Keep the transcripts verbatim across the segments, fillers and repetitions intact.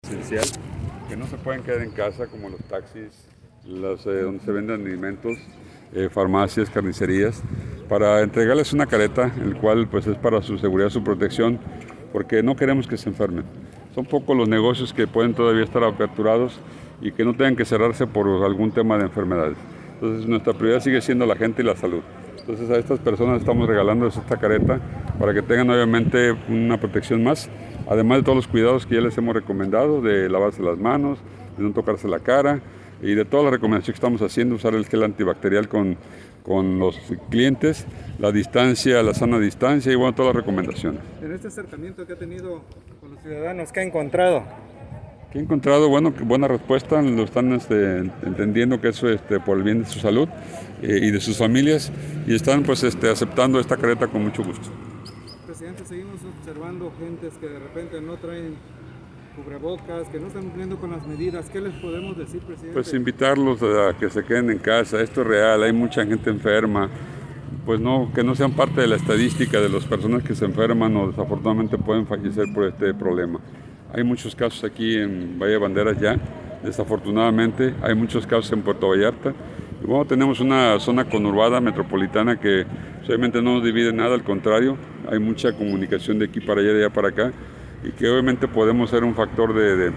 esencial, que no se pueden quedar en casa, como los taxis, los, eh, donde se venden alimentos, eh, farmacias, carnicerías, para entregarles una careta, el cual pues es para su seguridad, su protección, porque no queremos que se enfermen. Son pocos los negocios que pueden todavía estar aperturados y que no tengan que cerrarse por algún tema de enfermedades. Entonces nuestra prioridad sigue siendo la gente y la salud. Entonces a estas personas estamos regalándoles esta careta para que tengan obviamente una protección más, además de todos los cuidados que ya les hemos recomendado, de lavarse las manos, de no tocarse la cara y de todas las recomendaciones que estamos haciendo, usar el gel antibacterial con, con los clientes, la distancia, la sana distancia y bueno, todas las recomendaciones. En este acercamiento que ha tenido con los ciudadanos, ¿qué ha encontrado? Que he encontrado, bueno, buena respuesta, lo están este, entendiendo que eso es este, por el bien de su salud eh, y de sus familias y están pues este, aceptando esta careta con mucho gusto. Presidente, seguimos observando gentes que de repente no traen cubrebocas, que no están cumpliendo con las medidas. ¿Qué les podemos decir, presidente? Pues invitarlos a que se queden en casa, esto es real, hay mucha gente enferma, pues no, que no sean parte de la estadística de las personas que se enferman o desafortunadamente pueden fallecer por este problema. Hay muchos casos aquí en Valle de Banderas ya, desafortunadamente, hay muchos casos en Puerto Vallarta. Y bueno, tenemos una zona conurbada metropolitana que obviamente no nos divide nada, al contrario, hay mucha comunicación de aquí para allá, de allá para acá, y que obviamente podemos ser un factor de, de,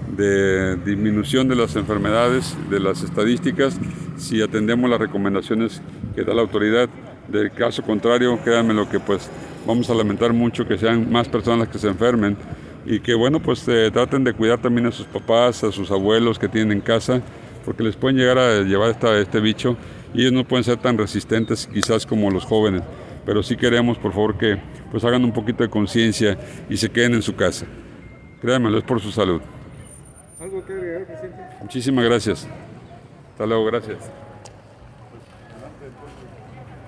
de disminución de las enfermedades, de las estadísticas, si atendemos las recomendaciones que da la autoridad. Del caso contrario, créanme lo que pues vamos a lamentar mucho que sean más personas las que se enfermen, y que bueno, pues eh, traten de cuidar también a sus papás, a sus abuelos que tienen en casa, porque les pueden llegar a llevar esta, este bicho y ellos no pueden ser tan resistentes quizás como los jóvenes, pero sí queremos por favor que pues hagan un poquito de conciencia y se queden en su casa. Créanmelo, es por su salud. ¿Algo que agregar, presidente? Muchísimas gracias. Hasta luego, gracias.